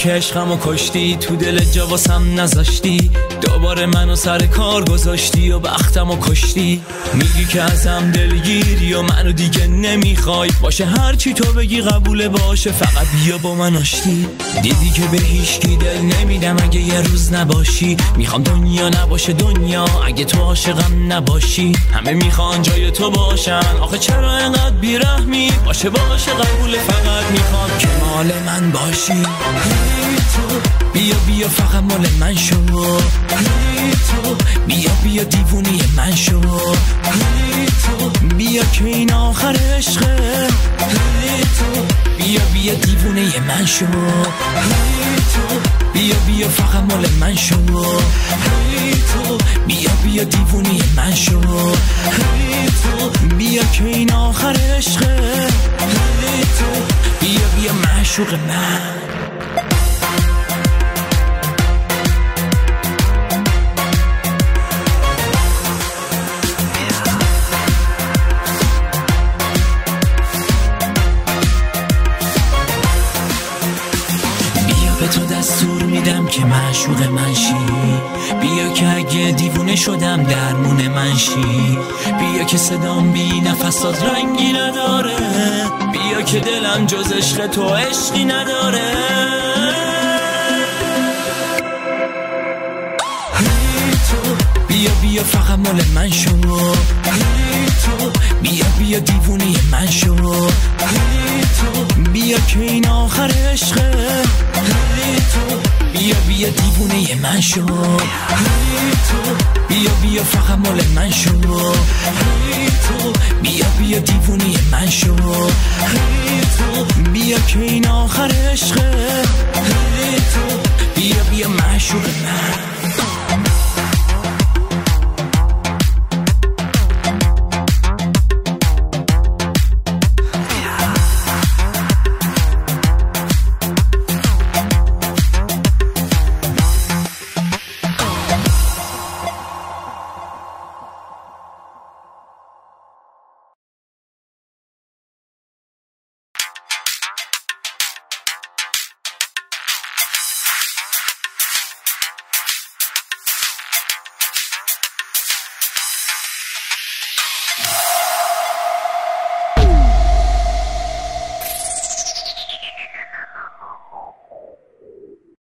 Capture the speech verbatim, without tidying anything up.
که عشقمو کشتی، تو دل جا واسم نذاشتی، دوباره منو سر کار گذاشتی و بختمو کشتی. میگی که ازم دلگیری و منو دیگه نمیخوای، باشه هرچی تو بگی قبوله، باشه فقط بیا با من آشتی. دیدی که به هیچکی دل نمیدم اگه یه روز نباشی، میخوام دنیا نباشه دنیا اگه تو عاشقم نباشی. همه میخوان جای تو باشن، آخه چرا انقدر بیرحمی؟ باشه باشه قبوله، فقط میخوام که مال من باشی. هی تو بیا بیا فقط مال من شو، هی تو بیا بیا دیوونی من شو، هی تو بیا که این آخر عشقه، هی تو بیا بیا دیوونه من شو، هی تو بیا بیا فقط مال من شو، هی تو بیا بیا دیوونی من شو، هی تو بیا که این آخر عشقه، هی تو بیا بیا معشوق من. به تو دستور میدم که معشوق من شی، بیا که اگه دیوونه شدم درمون من شی، بیا که صدام بی نفسات رنگی نداره، بیا که دلم جز عشق تو عشقی نداره. هی تو بیا بیا فقط مال من شو، هی تو بیا بیا دیوونی من شو، هی تو بیا که این آخر عشقه، هی تو بیا بیا دیوونه من شو، هی تو بیا بیا فقط مال من شو، هی تو بیا بیا دیوونه من شو، هی تو بیا که این آخر عشقه، هی تو بیا بیا معشوق من.